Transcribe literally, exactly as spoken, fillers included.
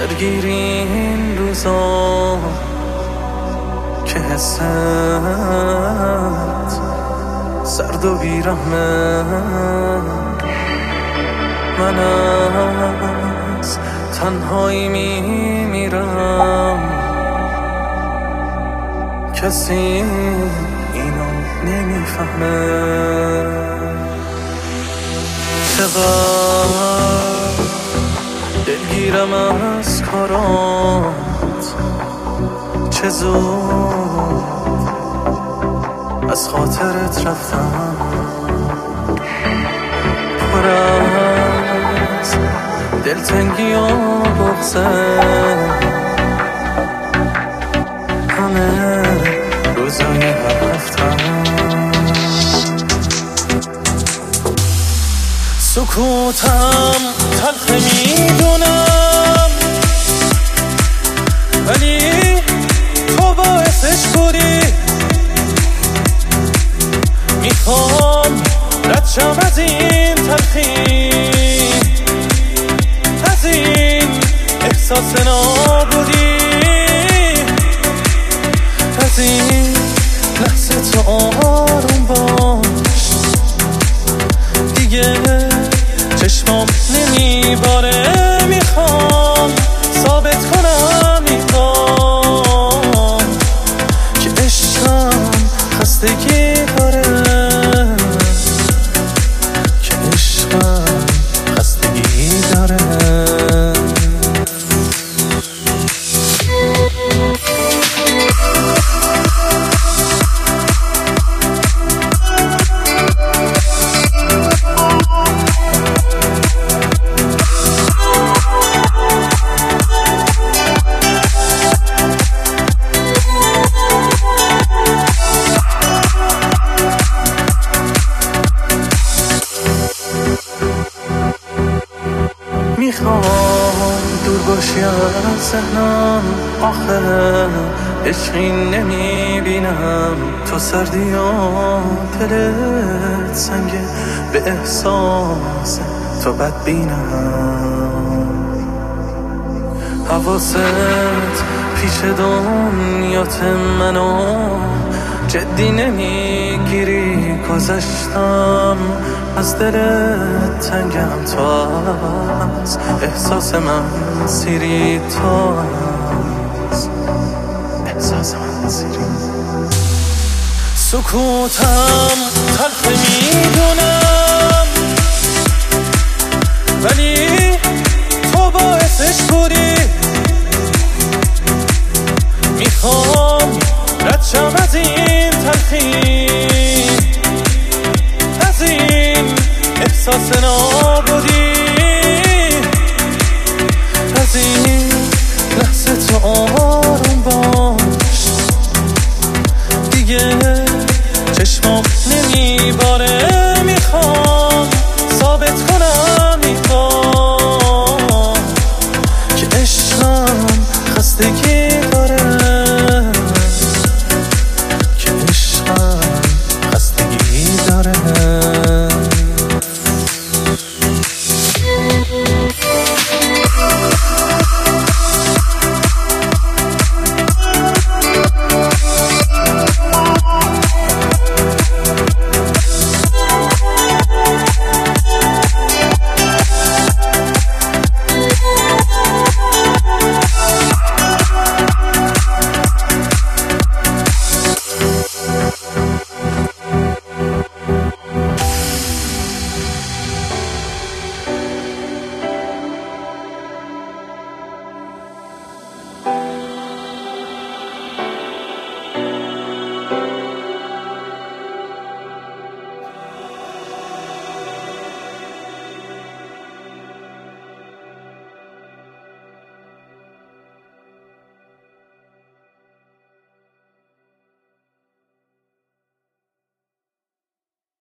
دلگیری این روزا که حست سرد و بیرحمه. من از تنهایی میمیرم، کسی اینو نمیفهمه. چقدر دلگیرم از کارات، چه زود از خاطرت رفتم. پر از دلتنگی و بغضه، همه روزای هر هفتم. سکوتم تلخ میدونم، ولی تو باعثش بودی. میخوام رد شم از این تلخی، از این احساس نابودی، از این لحظه تو آروم باش. دیگه چشمام نمیباره، میخوام ثابت کنم این بار که عشقم خستگی داره، که عشقم خستگی داره. میخوام دور باشی از ذهنم، آخه عشقی نمیبینم. تو سردی و دلت سنگه، به احساس تو بدبینم. حواست پیش دنیات منو جدی نمیگیری. گذشتم از دلت تنگم، تو از احساس من سیری، تو از احساس من سیری. سکوتم تلخ میدونم، ولی تو باعثش بودی. میخوام رد شم از این تلخی، از این احساس نابودی، از این لحظه تو آروم باش. دیگه چشمام نمیباره،